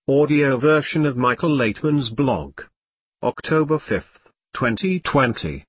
Audio version of Michael Laitman's blog. October 5, 2020.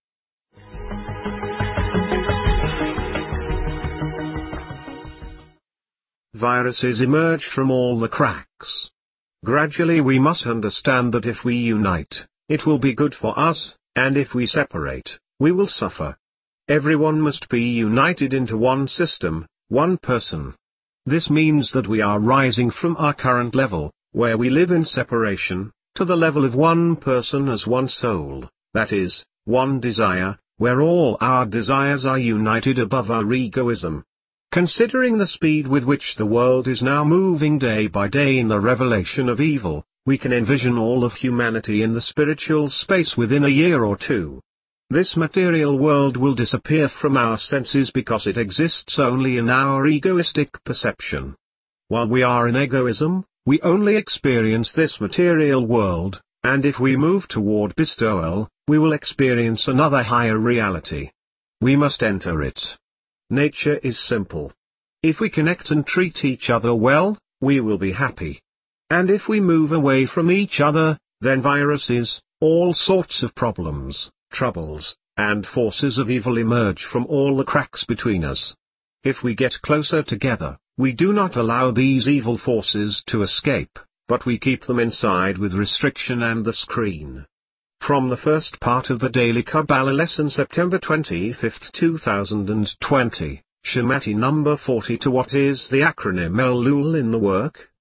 Viruses emerge from all the cracks. Gradually we must understand that if we unite, it will be good for us, and if we separate, we will suffer. Everyone must be united into one system, one person. This means that we are rising from our current level, where we live in separation, to the level of one person as one soul, that is, one desire, where all our desires are united above our egoism. Considering the speed with which the world is now moving day by day in the revelation of evil, we can envision all of humanity in the spiritual space within a year or two. This material world will disappear from our senses because it exists only in our egoistic perception. While we are in egoism, we only experience this material world, and if we move toward bestowal, we will experience another higher reality. We must enter it. Nature is simple. If we connect and treat each other well, we will be happy. And if we move away from each other, then viruses, all sorts of problems, troubles, and forces of evil emerge from all the cracks between us. If we get closer together, we do not allow these evil forces to escape, but we keep them inside with restriction and the screen. From the first part of the Daily Kabbalah lesson September 25, 2020, Shemati number 42. What is the acronym Elul in the work?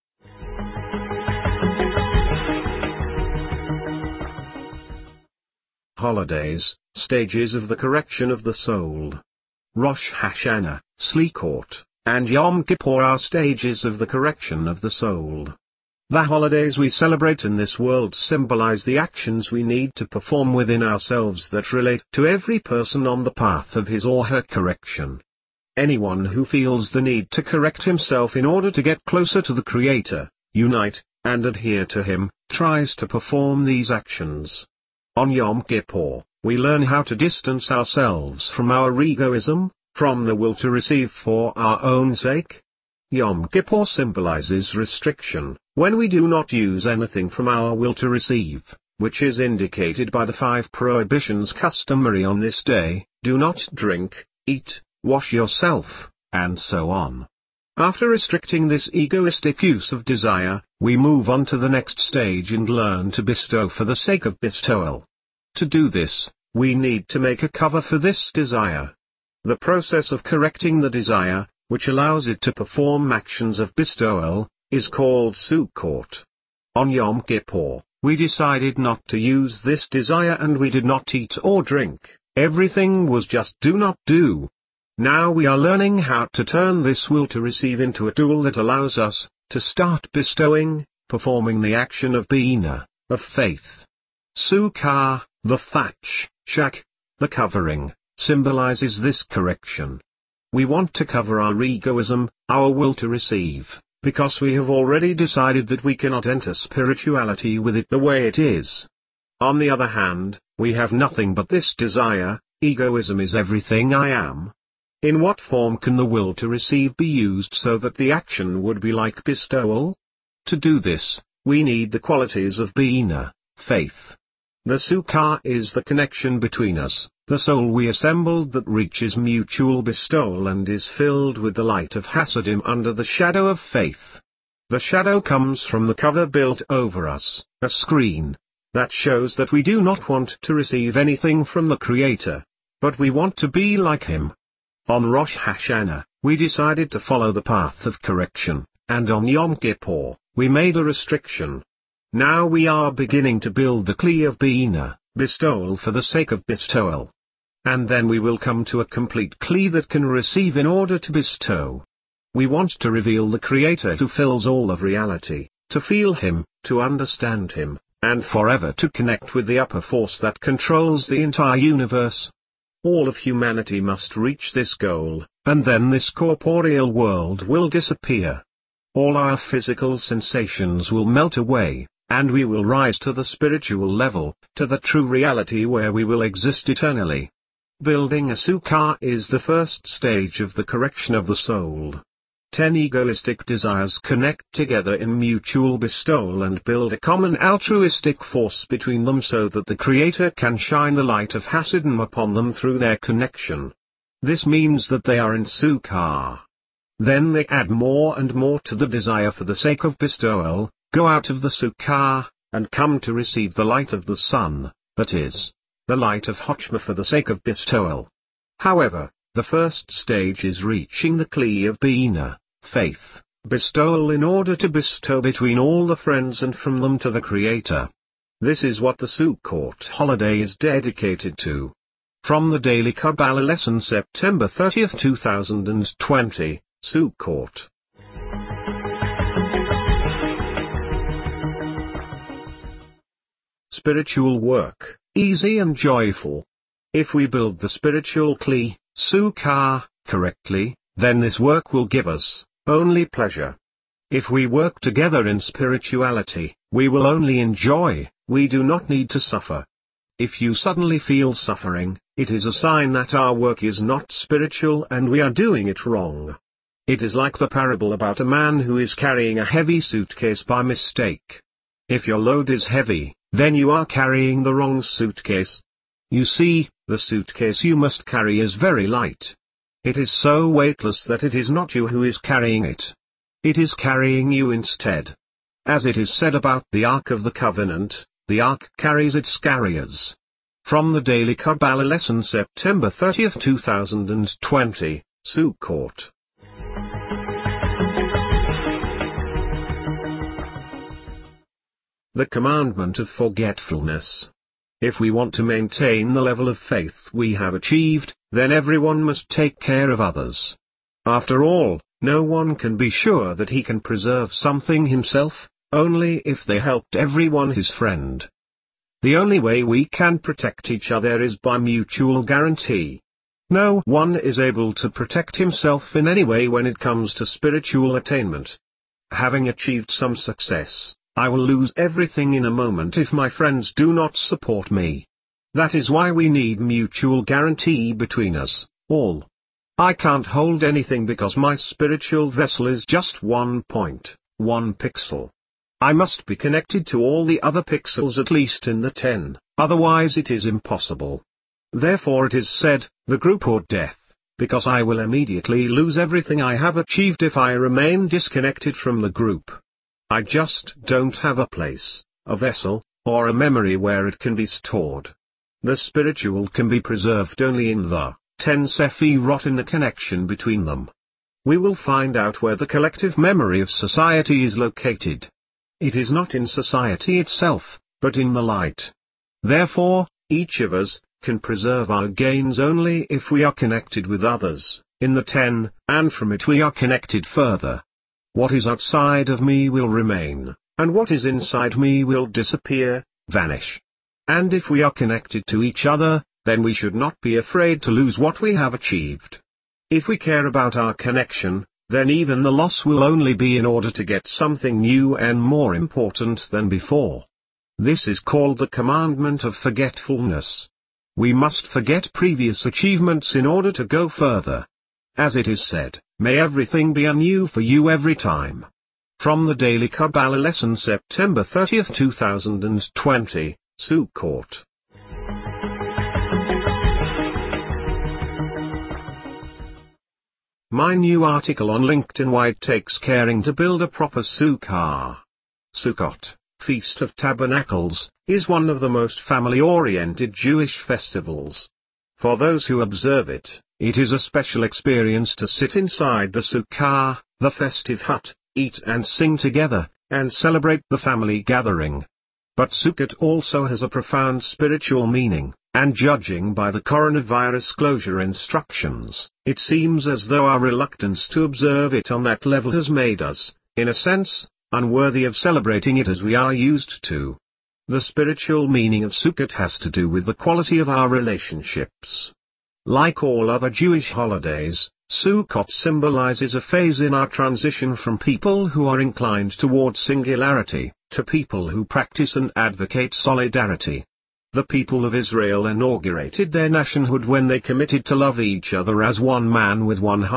Holidays, stages of the correction of the soul. Rosh Hashanah, Sukkot, and Yom Kippur are stages of the correction of the soul. The holidays we celebrate in this world symbolize the actions we need to perform within ourselves that relate to every person on the path of his or her correction. Anyone who feels the need to correct himself in order to get closer to the Creator, unite, and adhere to Him, tries to perform these actions. On Yom Kippur, we learn how to distance ourselves from our egoism, from the will to receive for our own sake. Yom Kippur symbolizes restriction, when we do not use anything from our will to receive, which is indicated by the 5 prohibitions customary on this day: do not drink, eat, wash yourself, and so on. After restricting this egoistic use of desire, we move on to the next stage and learn to bestow for the sake of bestowal. To do this, we need to make a cover for this desire. The process of correcting the desire, which allows it to perform actions of bestowal, is called Sukkot. On Yom Kippur, we decided not to use this desire and we did not eat or drink. Everything was just do not do. Now we are learning how to turn this will to receive into a tool that allows us to start bestowing, performing the action of Bina, of faith. Sukkah, the thatch, shak, the covering, symbolizes this correction. We want to cover our egoism, our will to receive, because we have already decided that we cannot enter spirituality with it the way it is. On the other hand, we have nothing but this desire. Egoism is everything I am. In what form can the will to receive be used so that the action would be like bestowal? To do this, we need the qualities of Bina, faith. The Sukkah is the connection between us, the soul we assembled that reaches mutual bestowal and is filled with the light of Hasidim under the shadow of faith. The shadow comes from the cover built over us, a screen, that shows that we do not want to receive anything from the Creator, but we want to be like Him. On Rosh Hashanah, we decided to follow the path of correction, and on Yom Kippur, we made a restriction. Now we are beginning to build the Kli of Bina, bestowal for the sake of bestowal. And then we will come to a complete Kli that can receive in order to bestow. We want to reveal the Creator who fills all of reality, to feel Him, to understand Him, and forever to connect with the upper force that controls the entire universe. All of humanity must reach this goal, and then this corporeal world will disappear. All our physical sensations will melt away, and we will rise to the spiritual level, to the true reality where we will exist eternally. Building a Sukkah is the first stage of the correction of the soul. 10 egoistic desires connect together in mutual bestowal and build a common altruistic force between them so that the Creator can shine the light of Hasidon upon them through their connection. This means that they are in Sukkah. Then they add more and more to the desire for the sake of bestowal, go out of the Sukkah, and come to receive the light of the sun, that is, the light of Chochmah for the sake of bestowal. However, the first stage is reaching the Kli of Bina, faith, bestowal in order to bestow between all the friends and from them to the Creator. This is what the Sukkot holiday is dedicated to. From the Daily Kabbalah Lesson September 30, 2020, Sukkot. Spiritual work, easy and joyful. If we build the spiritual Kli, Sukkah, correctly, then this work will give us only pleasure. If we work together in spirituality, we will only enjoy, we do not need to suffer. If you suddenly feel suffering, it is a sign that our work is not spiritual and we are doing it wrong. It is like the parable about a man who is carrying a heavy suitcase by mistake. If your load is heavy, then you are carrying the wrong suitcase. You see, the suitcase you must carry is very light. It is so weightless that it is not you who is carrying it. It is carrying you instead. As it is said about the Ark of the Covenant, the Ark carries its carriers. From the Daily Kabbalah Lesson September 30, 2020, Sukkot. The commandment of forgetfulness. If we want to maintain the level of faith we have achieved, then everyone must take care of others. After all, no one can be sure that he can preserve something himself, only if they helped everyone his friend. The only way we can protect each other is by mutual guarantee. No one is able to protect himself in any way when it comes to spiritual attainment. Having achieved some success, I will lose everything in a moment if my friends do not support me. That is why we need mutual guarantee between us, all. I can't hold anything because my spiritual vessel is just 1 point, 1 pixel. I must be connected to all the other pixels at least in the 10, otherwise it is impossible. Therefore it is said, the group or death, because I will immediately lose everything I have achieved if I remain disconnected from the group. I just don't have a place, a vessel, or a memory where it can be stored. The spiritual can be preserved only in the 10 Sephirot in the connection between them. We will find out where the collective memory of society is located. It is not in society itself, but in the light. Therefore, each of us can preserve our gains only if we are connected with others, in the 10, and from it we are connected further. What is outside of me will remain, and what is inside me will disappear, vanish. And if we are connected to each other, then we should not be afraid to lose what we have achieved. If we care about our connection, then even the loss will only be in order to get something new and more important than before. This is called the commandment of forgetfulness. We must forget previous achievements in order to go further. As it is said, may everything be anew for you every time. From the Daily Kabbalah Lesson September 30, 2020, Sukkot. My new article on LinkedIn Why It Takes Caring to Build a Proper Sukkah. Sukkot, Feast of Tabernacles, is one of the most family-oriented Jewish festivals. For those who observe it, it is a special experience to sit inside the Sukkah, the festive hut, eat and sing together, and celebrate the family gathering. But Sukkot also has a profound spiritual meaning, and judging by the coronavirus closure instructions, it seems as though our reluctance to observe it on that level has made us, in a sense, unworthy of celebrating it as we are used to. The spiritual meaning of Sukkot has to do with the quality of our relationships. Like all other Jewish holidays, Sukkot symbolizes a phase in our transition from people who are inclined towards singularity, to people who practice and advocate solidarity. The people of Israel inaugurated their nationhood when they committed to love each other as one man with one heart,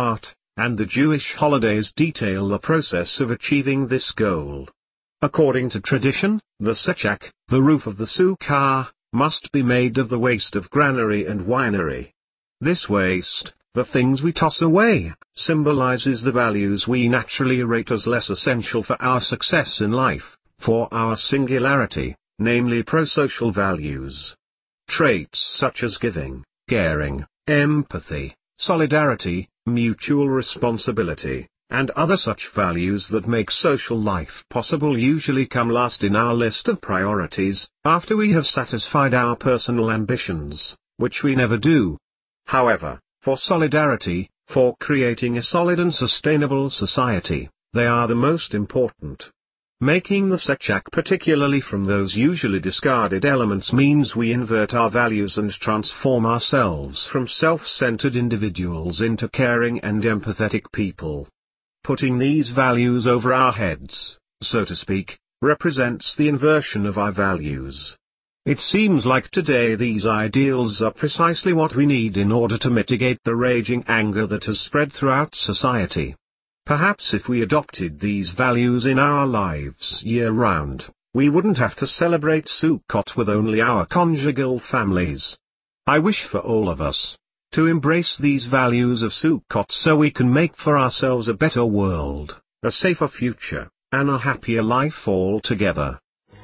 and the Jewish holidays detail the process of achieving this goal. According to tradition, the sechak, the roof of the sukkah, must be made of the waste of granary and winery. This waste, the things we toss away, symbolizes the values we naturally rate as less essential for our success in life, for our singularity, namely prosocial values. Traits such as giving, caring, empathy, solidarity, mutual responsibility, and other such values that make social life possible usually come last in our list of priorities, after we have satisfied our personal ambitions, which we never do. However, for solidarity, for creating a solid and sustainable society, they are the most important. Making the sechak particularly from those usually discarded elements means we invert our values and transform ourselves from self-centered individuals into caring and empathetic people. Putting these values over our heads, so to speak, represents the inversion of our values. It seems like today these ideals are precisely what we need in order to mitigate the raging anger that has spread throughout society. Perhaps if we adopted these values in our lives year-round, we wouldn't have to celebrate Sukkot with only our conjugal families. I wish for all of us to embrace these values of Sukkot so we can make for ourselves a better world, a safer future, and a happier life altogether.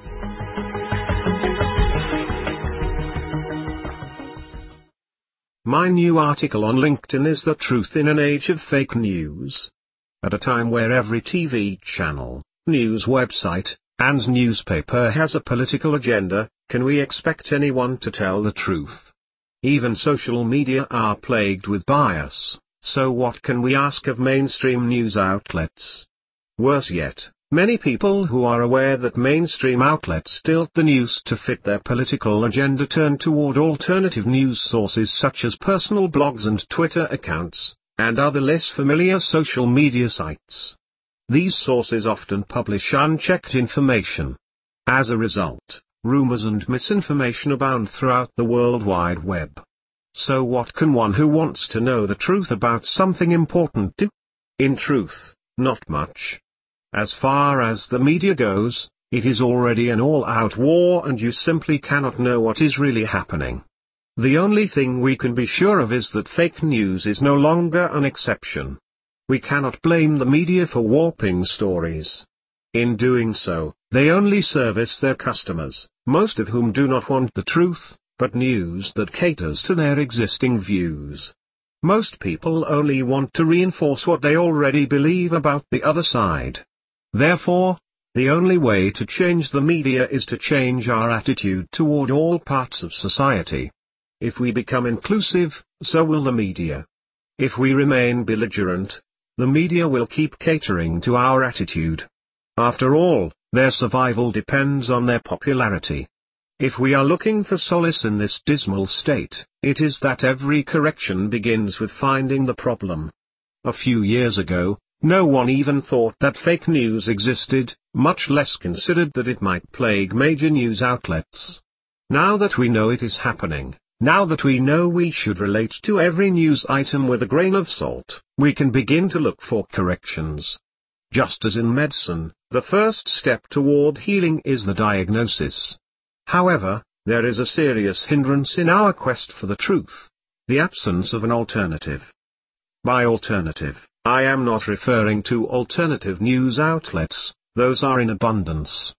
My new article on LinkedIn is The Truth in an Age of Fake News. At a time where every TV channel, news website, and newspaper has a political agenda, can we expect anyone to tell the truth? Even social media are plagued with bias, so what can we ask of mainstream news outlets? Worse yet, many people who are aware that mainstream outlets tilt the news to fit their political agenda turn toward alternative news sources such as personal blogs and Twitter accounts, and other less familiar social media sites. These sources often publish unchecked information. As a result, rumors and misinformation abound throughout the World Wide Web. So what can one who wants to know the truth about something important do? In truth, not much. As far as the media goes, it is already an all-out war and you simply cannot know what is really happening. The only thing we can be sure of is that fake news is no longer an exception. We cannot blame the media for warping stories. In doing so, they only service their customers, most of whom do not want the truth, but news that caters to their existing views. Most people only want to reinforce what they already believe about the other side. Therefore, the only way to change the media is to change our attitude toward all parts of society. If we become inclusive, so will the media. If we remain belligerent, the media will keep catering to our attitude. After all, their survival depends on their popularity. If we are looking for solace in this dismal state, it is that every correction begins with finding the problem. A few years ago, no one even thought that fake news existed, much less considered that it might plague major news outlets. Now that we know it is happening, now that we know we should relate to every news item with a grain of salt, we can begin to look for corrections. Just as in medicine, the first step toward healing is the diagnosis. However, there is a serious hindrance in our quest for the truth: the absence of an alternative. By alternative, I am not referring to alternative news outlets, those are in abundance.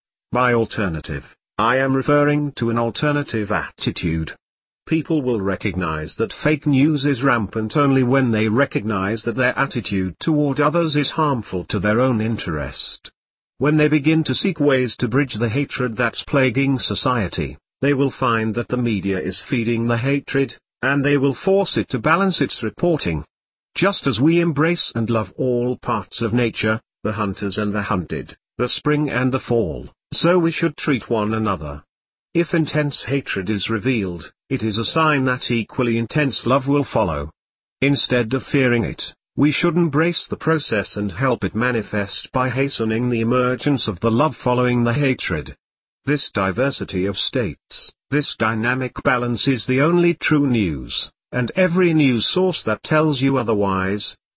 By alternative, I am referring to an alternative attitude. People will recognize that fake news is rampant only when they recognize that their attitude toward others is harmful to their own interest. When they begin to seek ways to bridge the hatred that's plaguing society, they will find that the media is feeding the hatred, and they will force it to balance its reporting. Just as we embrace and love all parts of nature, the hunters and the hunted, the spring and the fall, so we should treat one another. If intense hatred is revealed, it is a sign that equally intense love will follow. Instead of fearing it, we should embrace the process and help it manifest by hastening the emergence of the love following the hatred. This diversity of states, this dynamic balance is the only true news, and every news source that tells you otherwise,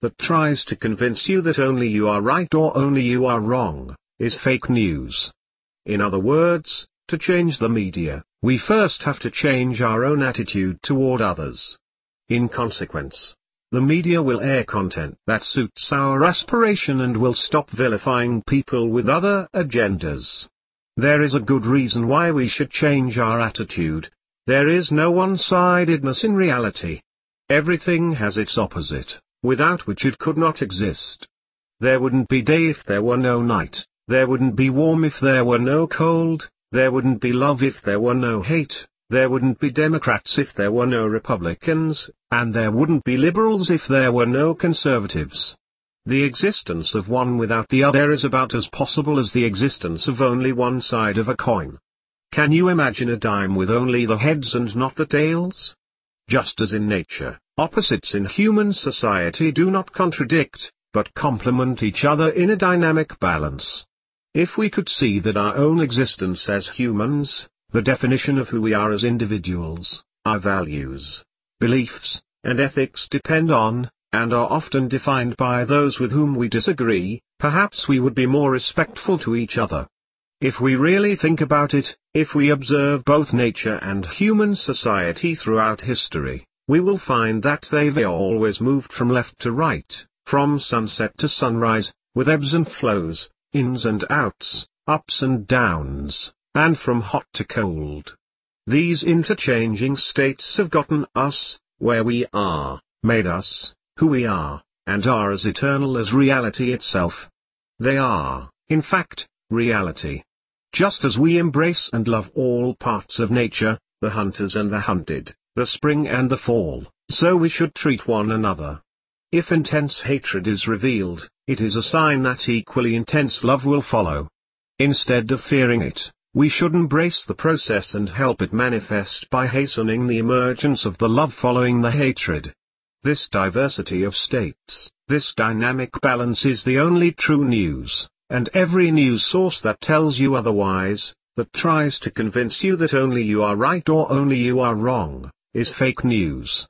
that tries to convince you that only you are right or only you are wrong, is fake news. In other words, to change the media, we first have to change our own attitude toward others. In consequence, the media will air content that suits our aspiration and will stop vilifying people with other agendas. There is a good reason why we should change our attitude. There is no one-sidedness in reality. Everything has its opposite, without which it could not exist. There wouldn't be day if there were no night, there wouldn't be warm if there were no cold, there wouldn't be love if there were no hate, there wouldn't be Democrats if there were no Republicans, and there wouldn't be liberals if there were no conservatives. The existence of one without the other is about as possible as the existence of only one side of a coin. Can you imagine a dime with only the heads and not the tails? Just as in nature, opposites in human society do not contradict, but complement each other in a dynamic balance. If we could see that our own existence as humans, the definition of who we are as individuals, our values, beliefs, and ethics depend on, and are often defined by those with whom we disagree, perhaps we would be more respectful to each other. If we really think about it, if we observe both nature and human society throughout history, we will find that they've always moved from left to right, from sunset to sunrise, with ebbs and flows, ins and outs, ups and downs, and from hot to cold. These interchanging states have gotten us, where we are, made us, who we are, and are as eternal as reality itself. They are, in fact, reality. Just as we embrace and love all parts of nature, the hunters and the hunted, the spring and the fall, so we should treat one another. If intense hatred is revealed, it is a sign that equally intense love will follow. Instead of fearing it, we should embrace the process and help it manifest by hastening the emergence of the love following the hatred. This diversity of states, this dynamic balance is the only true news, and every news source that tells you otherwise, that tries to convince you that only you are right or only you are wrong, is fake news.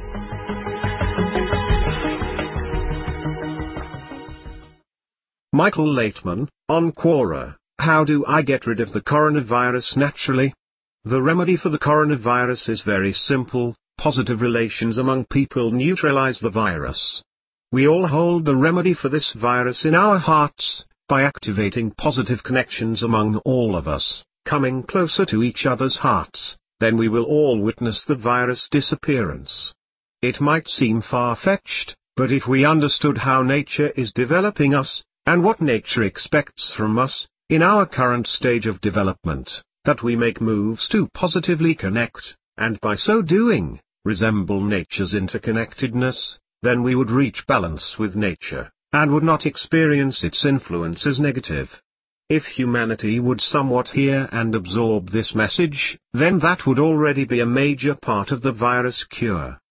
Michael Laitman, on Quora, how do I get rid of the coronavirus naturally? The remedy for the coronavirus is very simple. Positive relations among people neutralize the virus. We all hold the remedy for this virus in our hearts, by activating positive connections among all of us, coming closer to each other's hearts, then we will all witness the virus disappearance. It might seem far-fetched, but if we understood how nature is developing us, and what nature expects from us, in our current stage of development, that we make moves to positively connect, and by so doing, resemble nature's interconnectedness, then we would reach balance with nature, and would not experience its influence as negative. If humanity would somewhat hear and absorb this message, then that would already be a major part of the virus cure.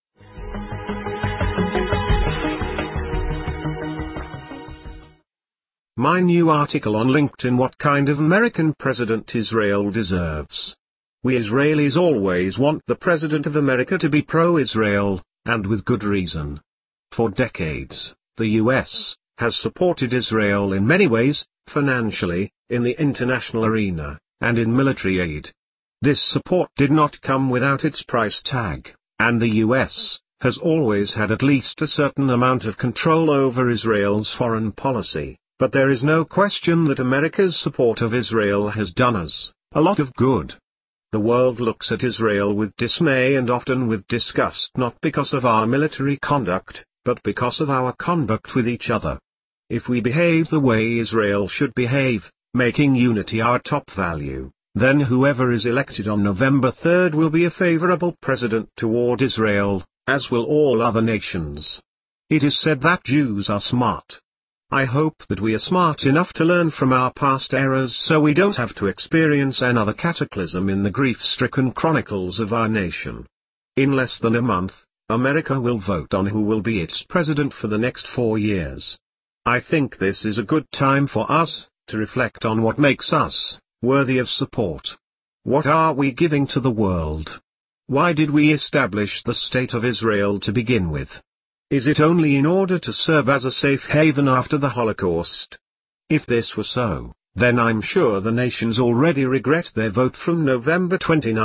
My new article on LinkedIn: What kind of American president Israel deserves. We Israelis always want the President of America to be pro-Israel, and with good reason. For decades, the U.S. has supported Israel in many ways, financially, in the international arena, and in military aid. This support did not come without its price tag, and the U.S. has always had at least a certain amount of control over Israel's foreign policy, but there is no question that America's support of Israel has done us a lot of good. The world looks at Israel with dismay and often with disgust, not because of our military conduct, but because of our conduct with each other. If we behave the way Israel should behave, making unity our top value, then whoever is elected on November 3rd will be a favorable president toward Israel, as will all other nations. It is said that Jews are smart. I hope that we are smart enough to learn from our past errors so we don't have to experience another cataclysm in the grief-stricken chronicles of our nation. In less than a month, America will vote on who will be its president for the next 4 years. I think this is a good time for us to reflect on what makes us worthy of support. What are we giving to the world? Why did we establish the State of Israel to begin with? Is it only in order to serve as a safe haven after the Holocaust? If this were so, then I'm sure the nations already regret their vote from November 29,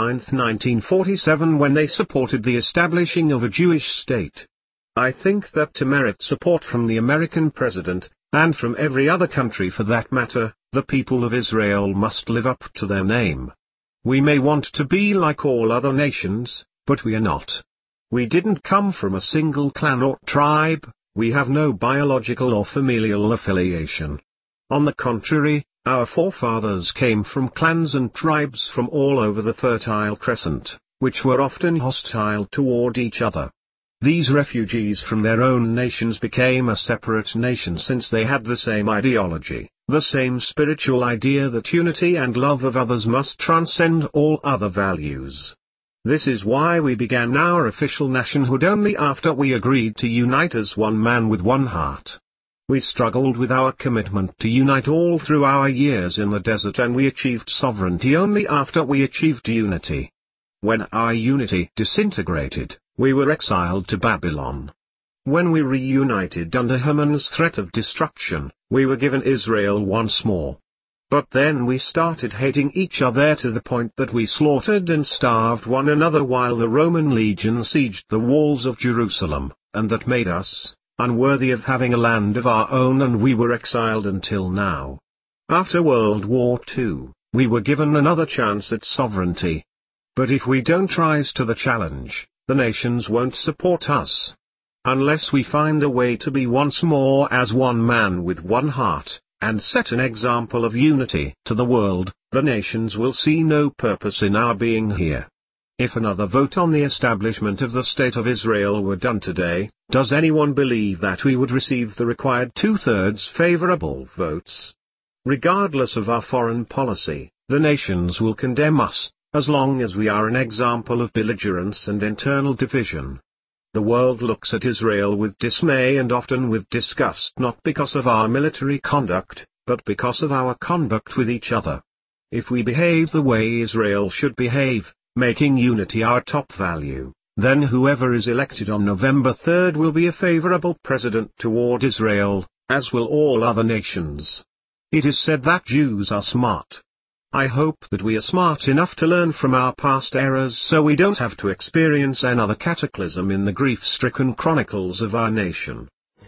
1947, when they supported the establishing of a Jewish state. I think that to merit support from the American president, and from every other country for that matter, the people of Israel must live up to their name. We may want to be like all other nations, but we are not. We didn't come from a single clan or tribe, we have no biological or familial affiliation. On the contrary, our forefathers came from clans and tribes from all over the Fertile Crescent, which were often hostile toward each other. These refugees from their own nations became a separate nation since they had the same ideology, the same spiritual idea that unity and love of others must transcend all other values. This is why we began our official nationhood only after we agreed to unite as one man with one heart. We struggled with our commitment to unite all through our years in the desert, and we achieved sovereignty only after we achieved unity. When our unity disintegrated, we were exiled to Babylon. When we reunited under Haman's threat of destruction, we were given Israel once more. But then we started hating each other to the point that we slaughtered and starved one another while the Roman legion sieged the walls of Jerusalem, and that made us unworthy of having a land of our own, and we were exiled until now. After World War II, we were given another chance at sovereignty. But if we don't rise to the challenge, the nations won't support us. Unless we find a way to be once more as one man with one heart, and set an example of unity to the world, the nations will see no purpose in our being here. If another vote on the establishment of the State of Israel were done today, does anyone believe that we would receive the required 2/3 favorable votes? Regardless of our foreign policy, the nations will condemn us, as long as we are an example of belligerence and internal division. The world looks at Israel with dismay and often with disgust, not because of our military conduct, but because of our conduct with each other. If we behave the way Israel should behave, making unity our top value, then whoever is elected on November 3rd will be a favorable president toward Israel, as will all other nations. It is said that Jews are smart. I hope that we are smart enough to learn from our past errors so we don't have to experience another cataclysm in the grief-stricken chronicles of our nation.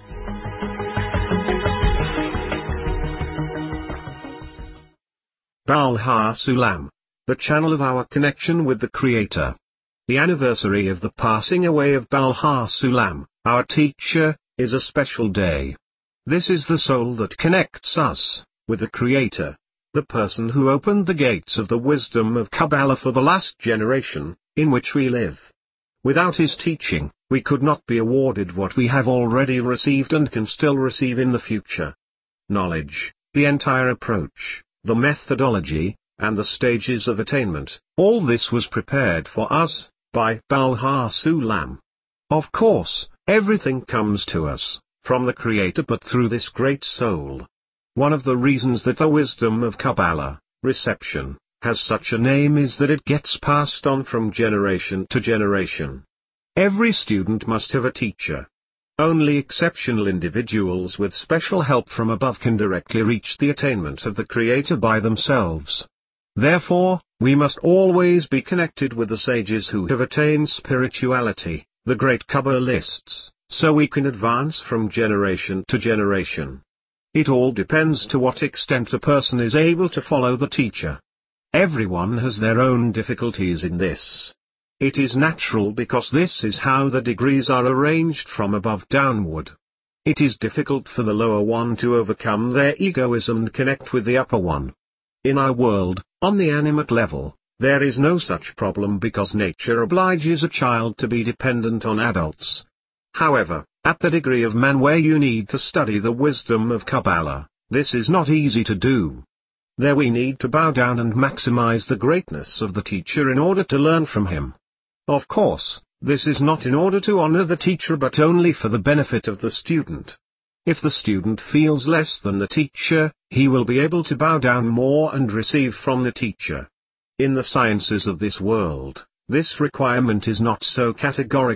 Baal HaSulam, the channel of our connection with the Creator. The anniversary of the passing away of Baal HaSulam, our teacher, is a special day. This is the soul that connects us with the Creator, the person who opened the gates of the wisdom of Kabbalah for the last generation, in which we live. Without his teaching, we could not be awarded what we have already received and can still receive in the future. Knowledge, the entire approach, the methodology, and the stages of attainment, all this was prepared for us by Baal HaSulam. Of course, everything comes to us from the Creator, but through this great soul. One of the reasons that the wisdom of Kabbalah, reception, has such a name is that it gets passed on from generation to generation. Every student must have a teacher. Only exceptional individuals with special help from above can directly reach the attainment of the Creator by themselves. Therefore, we must always be connected with the sages who have attained spirituality, the great Kabbalists, so we can advance from generation to generation. It all depends to what extent a person is able to follow the teacher. Everyone has their own difficulties in this. It is natural because this is how the degrees are arranged from above downward. It is difficult for the lower one to overcome their egoism and connect with the upper one. In our world, on the animate level, there is no such problem because nature obliges a child to be dependent on adults. However, at the degree of man where you need to study the wisdom of Kabbalah, this is not easy to do. There we need to bow down and maximize the greatness of the teacher in order to learn from him. Of course, this is not in order to honor the teacher but only for the benefit of the student. If the student feels less than the teacher, he will be able to bow down more and receive from the teacher. In the sciences of this world, this requirement is not so categorical,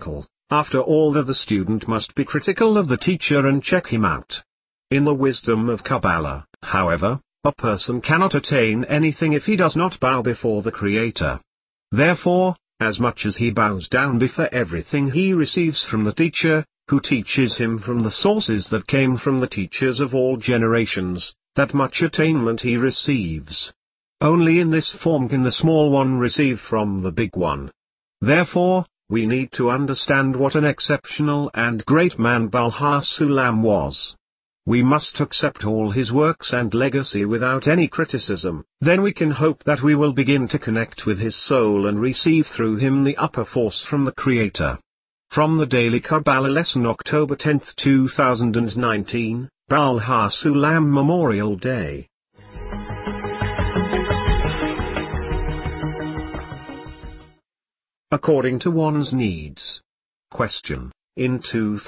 After all, the student must be critical of the teacher and check him out. In the wisdom of Kabbalah, however, a person cannot attain anything if he does not bow before the Creator. Therefore, as much as he bows down before everything he receives from the teacher, who teaches him from the sources that came from the teachers of all generations, that much attainment he receives. Only in this form can the small one receive from the big one. Therefore, we need to understand what an exceptional and great man Baal Sulam was. We must accept all his works and legacy without any criticism, then we can hope that we will begin to connect with his soul and receive through him the upper force from the Creator. From the Daily Kabbalah Lesson, October 10, 2019, Baal Sulam Memorial Day. According to one's needs. Question. In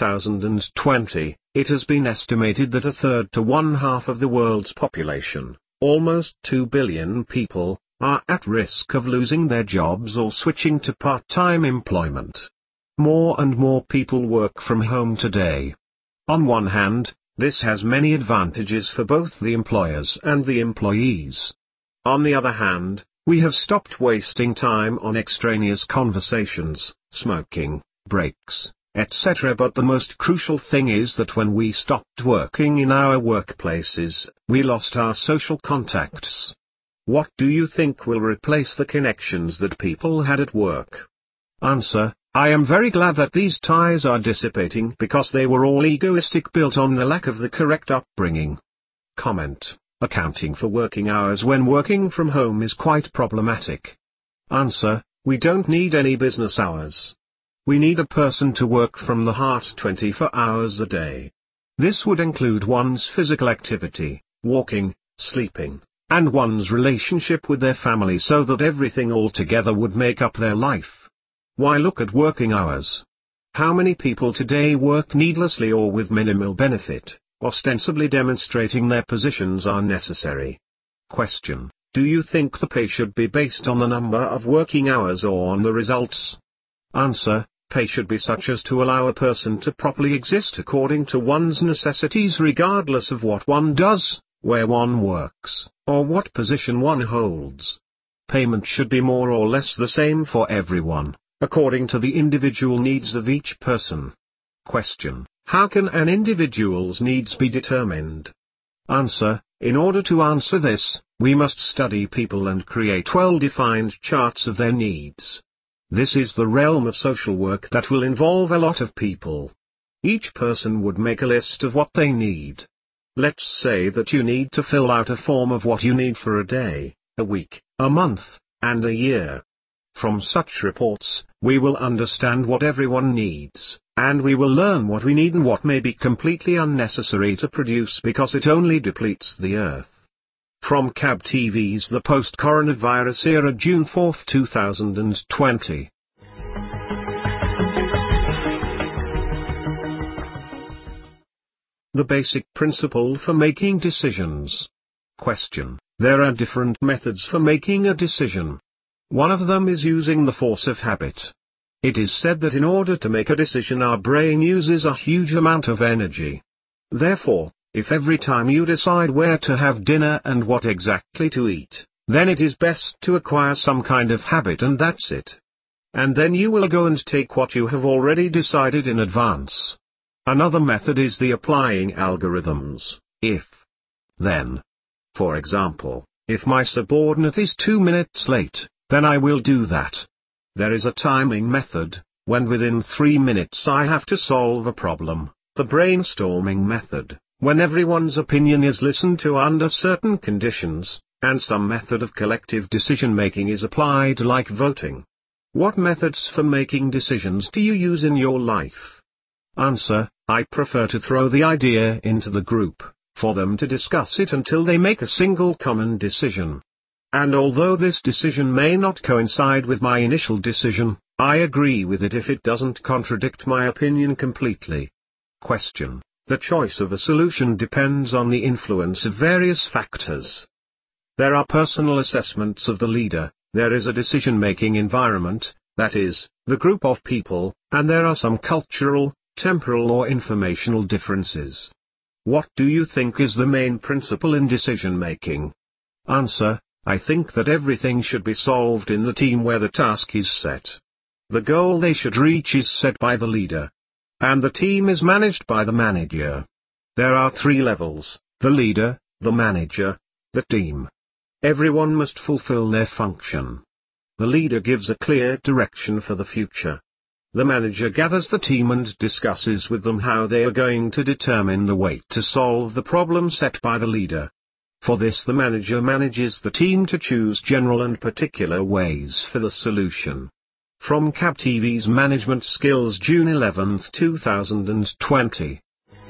2020, it has been estimated that a third to one half of the world's population, almost 2 billion people, are at risk of losing their jobs or switching to part-time employment. More and more people work from home today. On one hand, this has many advantages for both the employers and the employees. On the other hand, we have stopped wasting time on extraneous conversations, smoking, breaks, etc. But the most crucial thing is that when we stopped working in our workplaces, we lost our social contacts. What do you think will replace the connections that people had at work? Answer. I am very glad that these ties are dissipating because they were all egoistic, built on the lack of the correct upbringing. Comment. Accounting for working hours when working from home is quite problematic. Answer. We don't need any business hours. We need a person to work from the heart 24 hours a day. This would include one's physical activity, walking, sleeping, and one's relationship with their family, so that everything altogether would make up their life. Why look at working hours? How many people today work needlessly or with minimal benefit, ostensibly demonstrating their positions are necessary? Question. Do you think the pay should be based on the number of working hours or on the results? Answer. Pay should be such as to allow a person to properly exist according to one's necessities, regardless of what one does, where one works, or what position one holds. Payment should be more or less the same for everyone, according to the individual needs of each person. Question. How can an individual's needs be determined? Answer. In order to answer this, we must study people and create well-defined charts of their needs. This is the realm of social work that will involve a lot of people. Each person would make a list of what they need. Let's say that you need to fill out a form of what you need for a day, a week, a month, and a year. From such reports, we will understand what everyone needs, and we will learn what we need and what may be completely unnecessary to produce because it only depletes the earth. From KAB TV's The Post-Coronavirus Era, June 4, 2020. The basic principle for making decisions. Question. There are different methods for making a decision. One of them is using the force of habit. It is said that in order to make a decision, our brain uses a huge amount of energy. Therefore, if every time you decide where to have dinner and what exactly to eat, then it is best to acquire some kind of habit, and that's it. And then you will go and take what you have already decided in advance. Another method is the applying algorithms, if, then. For example, if my subordinate is 2 minutes late, then I will do that. There is a timing method, when within 3 minutes I have to solve a problem, the brainstorming method, when everyone's opinion is listened to under certain conditions, and some method of collective decision-making is applied like voting. What methods for making decisions do you use in your life? Answer. I prefer to throw the idea into the group, for them to discuss it until they make a single common decision. And although this decision may not coincide with my initial decision, I agree with it if it doesn't contradict my opinion completely. Question. The choice of a solution depends on the influence of various factors. There are personal assessments of the leader, there is a decision-making environment, that is, the group of people, And there are some cultural, temporal or informational differences. What do you think is the main principle in decision making? Answer: I think that everything should be solved in the team where the task is set. The goal they should reach is set by the leader. And the team is managed by the manager. There are 3 levels: the leader, the manager, the team. Everyone must fulfill their function. The leader gives a clear direction for the future. The manager gathers the team and discusses with them how they are going to determine the way to solve the problem set by the leader. For this, the manager manages the team to choose general and particular ways for the solution. From CAB TV's Management Skills, June 11, 2020.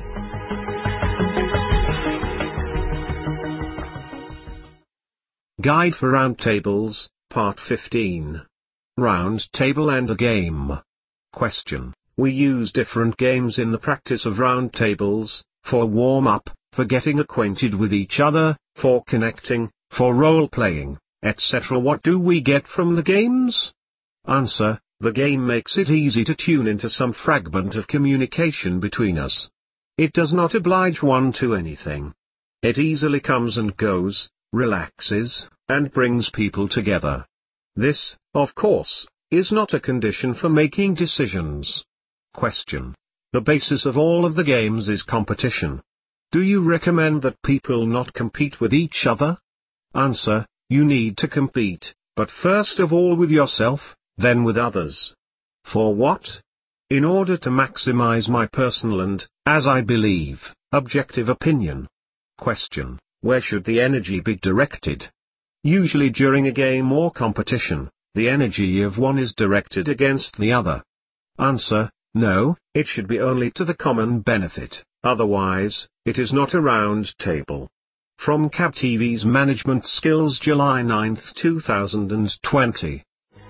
Guide for Roundtables, Part 15. Round table and a game. Question: we use different games in the practice of round tables, for warm-up, for getting acquainted with each other, for connecting, for role-playing, etc. What do we get from the games? Answer: the game makes it easy to tune into some fragment of communication between us. It does not oblige one to anything. It easily comes and goes, relaxes, and brings people together. This, of course, is not a condition for making decisions. Question: the basis of all of the games is competition. Do you recommend that people not compete with each other? Answer: you need to compete, but first of all with yourself, then with others. For what? In order to maximize my personal and, as I believe, objective opinion. Question: where should the energy be directed? Usually during a game or competition, the energy of one is directed against the other. Answer: no, it should be only to the common benefit, otherwise, it is not a round table. From CAB TV's Management Skills, July 9, 2020.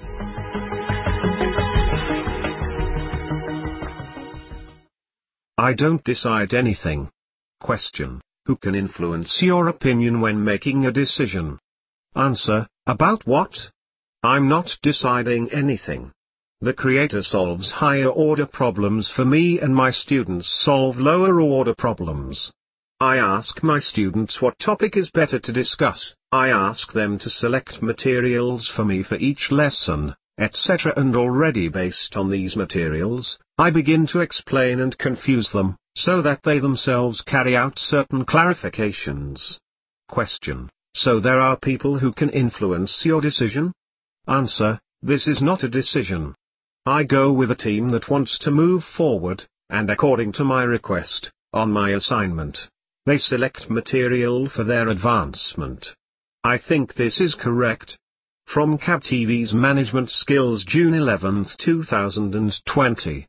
I don't decide anything. Question: who can influence your opinion when making a decision? Answer: about what? I'm not deciding anything. The creator solves higher order problems for me and my students solve lower order problems. I ask my students what topic is better to discuss, I ask them to select materials for me for each lesson, etc. And already based on these materials, I begin to explain and confuse them, so that they themselves carry out certain clarifications. Question: so there are people who can influence your decision? Answer: this is not a decision. I go with a team that wants to move forward, and according to my request, on my assignment, they select material for their advancement. I think this is correct. From CAB TV's Management Skills, June 11, 2020.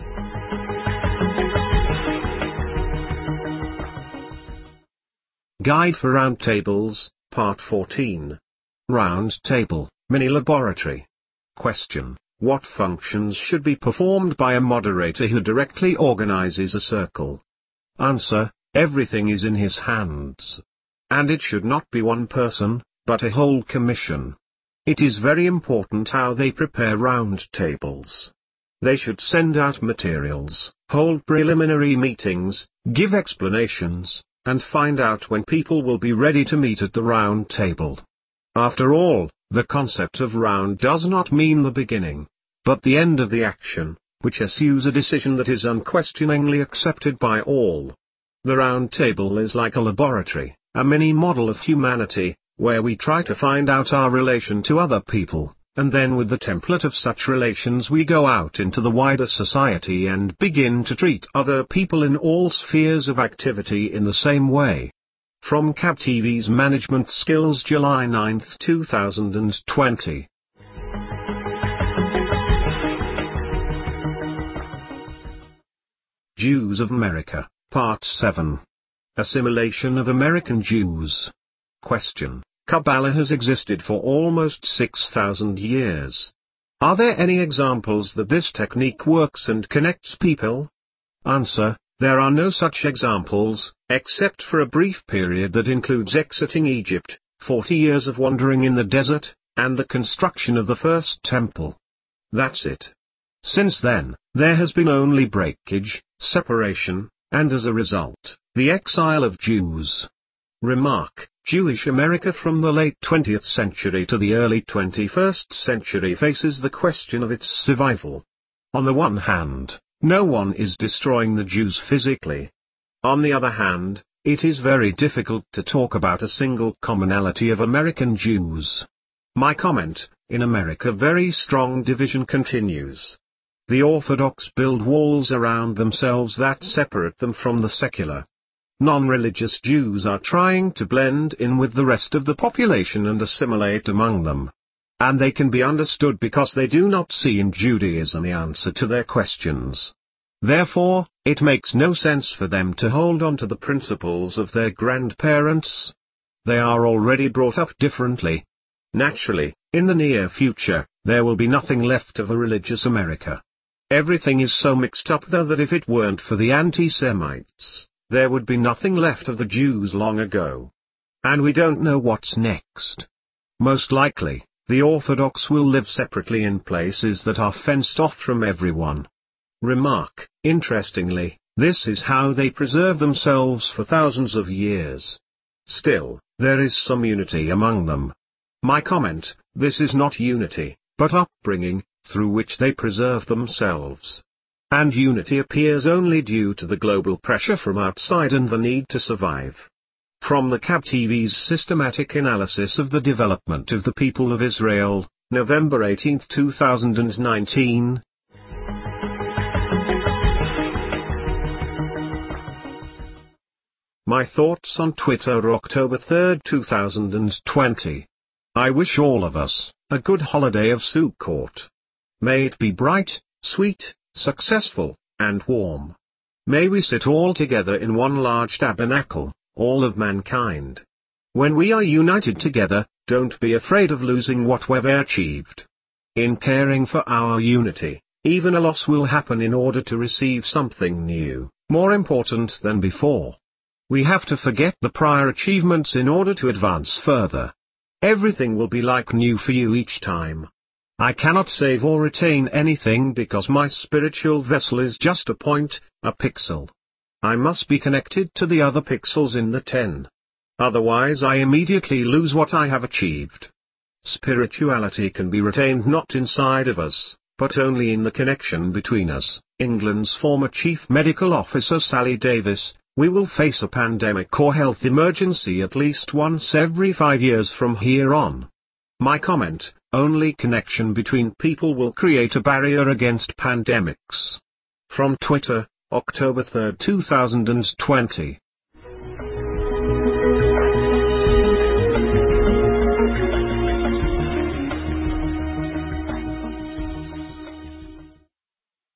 Guide for Roundtables, Part 14. Round Table, Mini Laboratory. Question: what functions should be performed by a moderator who directly organizes a circle? Answer: everything is in his hands. And it should not be one person, but a whole commission. It is very important how they prepare round tables. They should send out materials, hold preliminary meetings, give explanations, and find out when people will be ready to meet at the round table. After all, the concept of round does not mean the beginning, but the end of the action, which ensues a decision that is unquestioningly accepted by all. The round table is like a laboratory, a mini model of humanity, where we try to find out our relation to other people, and then with the template of such relations we go out into the wider society and begin to treat other people in all spheres of activity in the same way. From CAB TV's Management Skills, July 9, 2020. Jews of America, Part 7. Assimilation of American Jews. Question: Kabbalah has existed for almost 6,000 years. Are there any examples that this technique works and connects people? Answer: there are no such examples, except for a brief period that includes exiting Egypt, 40 years of wandering in the desert, and the construction of the first temple. That's it. Since then, there has been only breakage, separation, and as a result, the exile of Jews. Remark: Jewish America from the late 20th century to the early 21st century faces the question of its survival. On the one hand, no one is destroying the Jews physically. On the other hand, it is very difficult to talk about a single commonality of American Jews. My comment: in America very strong division continues. The Orthodox build walls around themselves that separate them from the secular. Non-religious Jews are trying to blend in with the rest of the population and assimilate among them. And they can be understood because they do not see in Judaism the answer to their questions. Therefore, it makes no sense for them to hold on to the principles of their grandparents. They are already brought up differently. Naturally, in the near future, there will be nothing left of a religious America. Everything is so mixed up there that if it weren't for the anti-Semites, there would be nothing left of the Jews long ago. And we don't know what's next. Most likely, the Orthodox will live separately in places that are fenced off from everyone. Remark: interestingly, this is how they preserve themselves for thousands of years. Still, there is some unity among them. My comment: this is not unity, but upbringing, through which they preserve themselves. And unity appears only due to the global pressure from outside and the need to survive. From the CAB TV's systematic analysis of the development of the people of Israel, November 18, 2019. My thoughts on Twitter, October 3, 2020. I wish all of us a good holiday of Sukkot. May it be bright, sweet, successful, and warm. May we sit all together in one large tabernacle, all of mankind. When we are united together, don't be afraid of losing what we've achieved. In caring for our unity, even a loss will happen in order to receive something new, more important than before. We have to forget the prior achievements in order to advance further. Everything will be like new for you each time. I cannot save or retain anything because my spiritual vessel is just a point, a pixel. I must be connected to the other pixels in the 10. Otherwise I immediately lose what I have achieved. Spirituality can be retained not inside of us, but only in the connection between us. England's former Chief Medical Officer Sally Davis: we will face a pandemic or health emergency at least once every 5 years from here on. My comment: only connection between people will create a barrier against pandemics. From Twitter, October 3, 2020.